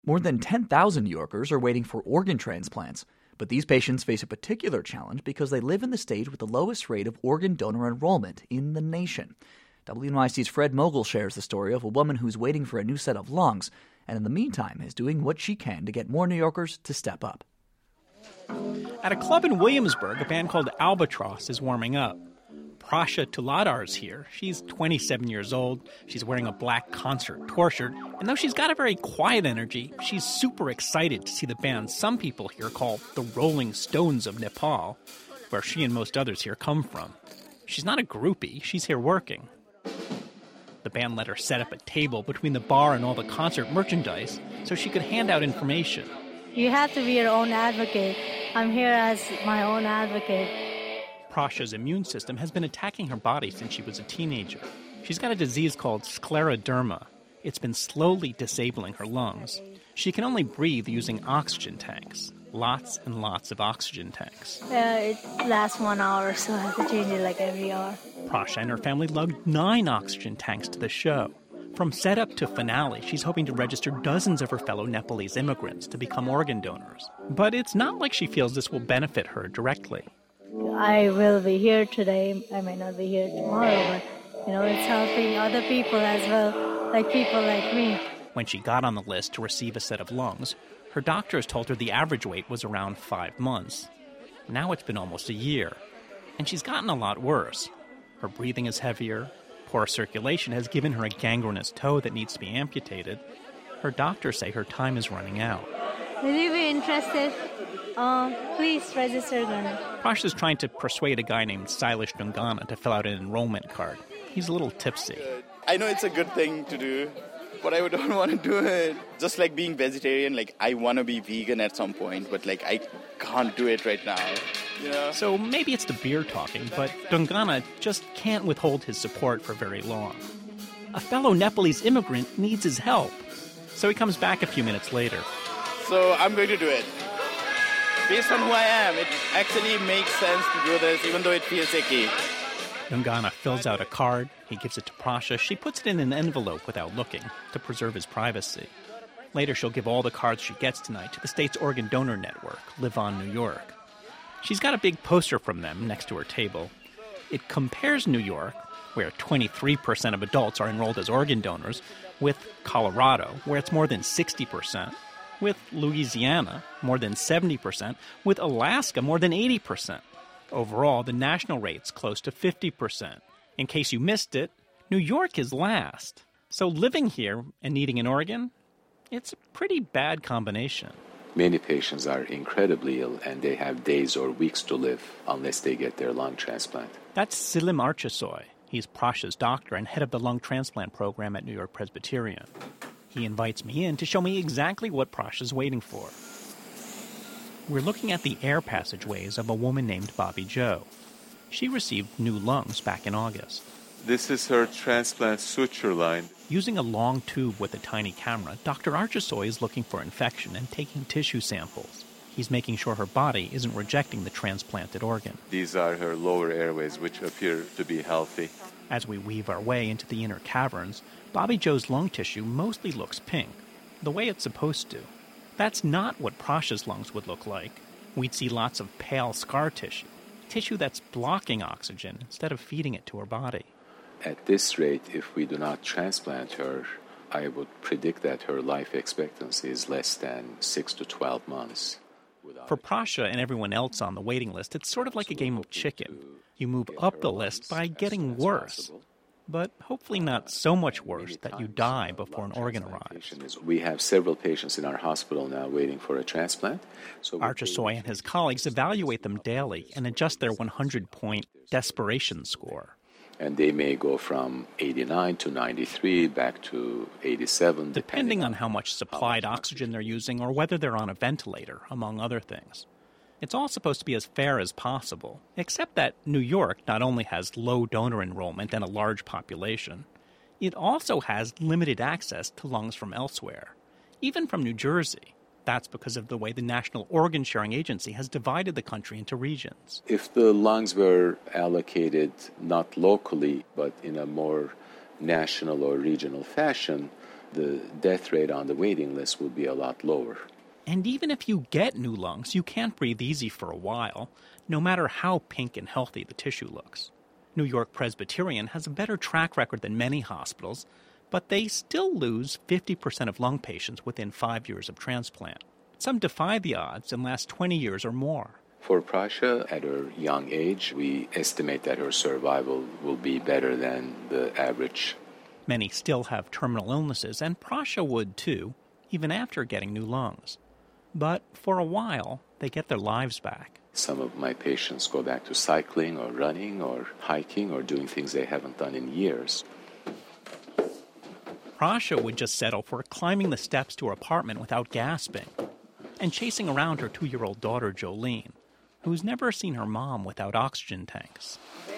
More than 10,000 New Yorkers are waiting for organ transplants, but these patients face a particular challenge because they live in the state with the lowest rate of organ donor enrollment in the nation. WNYC's Fred Mogul shares the story of a woman who's waiting for a new set of lungs and in the meantime is doing what she can to get more New Yorkers to step up. At a club in Williamsburg, a band called Albatross is warming up. Prasha Tuladar is here. She's 27 years old. She's wearing a black concert tour shirt. And though she's got a very quiet energy, she's super excited to see the band some people here call the Rolling Stones of Nepal, where she and most others here come from. She's not a groupie. She's here working. The band let her set up a table between the bar and all the concert merchandise so she could hand out information. You have to be your own advocate. I'm here as my own advocate. Prasha's immune system has been attacking her body since she was a teenager. She's got a disease called scleroderma. It's been slowly disabling her lungs. She can only breathe using oxygen tanks. Lots and lots of oxygen tanks. It lasts 1 hour, so I have to change it like every hour. Prasha and her family lugged 9 oxygen tanks to the show. From setup to finale, she's hoping to register dozens of her fellow Nepalese immigrants to become organ donors. But it's not like she feels this will benefit her directly. I will be here today. I might not be here tomorrow, but, it's helping other people as well, like people like me. When she got on the list to receive a set of lungs, her doctors told her the average wait was around 5 months. Now it's been almost a year, and she's gotten a lot worse. Her breathing is heavier, poor circulation has given her a gangrenous toe that needs to be amputated. Her doctors say her time is running out. Would you be interested? Please register then. Prasha's trying to persuade a guy named Silas Dungana to fill out an enrollment card. He's a little tipsy. I know it's a good thing to do, but I don't want to do it. Just like being vegetarian, I want to be vegan at some point, but I can't do it right now. So maybe it's the beer talking, but Dungana just can't withhold his support for very long. A fellow Nepalese immigrant needs his help. So he comes back a few minutes later. So I'm going to do it. Based on who I am, it actually makes sense to do this, even though it feels icky. Dungana fills out a card. He gives it to Prasha. She puts it in an envelope without looking to preserve his privacy. Later, she'll give all the cards she gets tonight to the state's organ donor network, Live On New York. She's got a big poster from them next to her table. It compares New York, where 23% of adults are enrolled as organ donors, with Colorado, where it's more than 60%, with Louisiana, more than 70%, with Alaska, more than 80%. Overall, the national rate's close to 50%. In case you missed it, New York is last. So living here and needing an organ, it's a pretty bad combination. Many patients are incredibly ill and they have days or weeks to live unless they get their lung transplant. That's Selim Archasoy. He's Prasha's doctor and head of the lung transplant program at New York Presbyterian. He invites me in to show me exactly what Prasha's waiting for. We're looking at the air passageways of a woman named Bobby Jo. She received new lungs back in August. This is her transplant suture line. Using a long tube with a tiny camera, Dr. Archasoy is looking for infection and taking tissue samples. He's making sure her body isn't rejecting the transplanted organ. These are her lower airways, which appear to be healthy. As we weave our way into the inner caverns, Bobby Jo's lung tissue mostly looks pink, the way it's supposed to. That's not what Prasha's lungs would look like. We'd see lots of pale scar tissue that's blocking oxygen instead of feeding it to her body. At this rate, if we do not transplant her, I would predict that her life expectancy is less than 6 to 12 months. For Prasha and everyone else on the waiting list, it's sort of like a game of chicken. You move up the list by getting worse, but hopefully not so much worse that you die before an organ arrives. We have several patients in our hospital now waiting for a transplant. Archasoy and his colleagues evaluate them daily and adjust their 100-point desperation score. And they may go from 89 to 93, back to 87. Depending on how much supplied oxygen they're using or whether they're on a ventilator, among other things. It's all supposed to be as fair as possible, except that New York not only has low donor enrollment and a large population, it also has limited access to lungs from elsewhere, even from New Jersey. That's because of the way the National Organ Sharing Agency has divided the country into regions. If the lungs were allocated not locally, but in a more national or regional fashion, the death rate on the waiting list will be a lot lower. And even if you get new lungs, you can't breathe easy for a while, no matter how pink and healthy the tissue looks. New York Presbyterian has a better track record than many hospitals, but they still lose 50% of lung patients within 5 years of transplant. Some defy the odds and last 20 years or more. For Prasha, at her young age, we estimate that her survival will be better than the average. Many still have terminal illnesses, and Prasha would too, even after getting new lungs. But for a while, they get their lives back. Some of my patients go back to cycling or running or hiking or doing things they haven't done in years. Prasha would just settle for climbing the steps to her apartment without gasping and chasing around her 2-year-old daughter, Jolene, who's never seen her mom without oxygen tanks.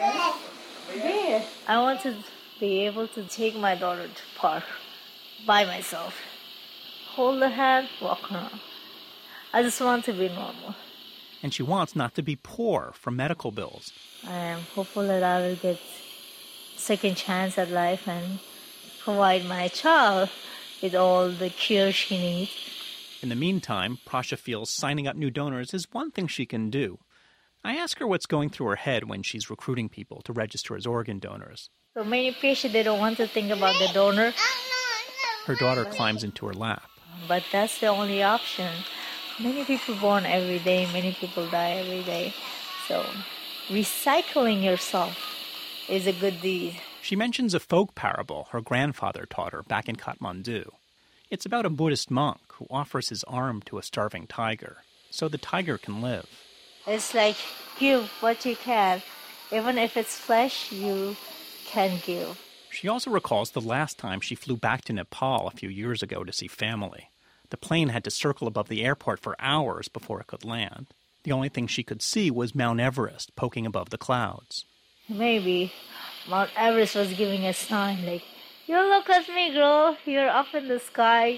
I want to be able to take my daughter to the park by myself. Hold her hand, walk around. I just want to be normal. And she wants not to be poor from medical bills. I am hopeful that I will get second chance at life and provide my child with all the care she needs. In the meantime, Prasha feels signing up new donors is one thing she can do. I ask her what's going through her head when she's recruiting people to register as organ donors. So many patients, they don't want to think about the donor. Her daughter climbs into her lap. But that's the only option. Many people born every day, many people die every day. So recycling yourself is a good deed. She mentions a folk parable her grandfather taught her back in Kathmandu. It's about a Buddhist monk who offers his arm to a starving tiger so the tiger can live. It's like give what you can. Even if it's flesh, you can give. She also recalls the last time she flew back to Nepal a few years ago to see family. The plane had to circle above the airport for hours before it could land. The only thing she could see was Mount Everest poking above the clouds. Maybe Mount Everest was giving a sign like, you look at me, girl, you're up in the sky.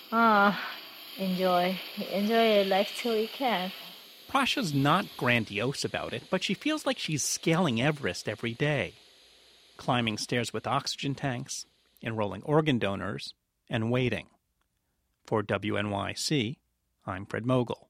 Enjoy your life till you can. Prasha's not grandiose about it, but she feels like she's scaling Everest every day. Climbing stairs with oxygen tanks, enrolling organ donors, and waiting. For WNYC, I'm Fred Mogul.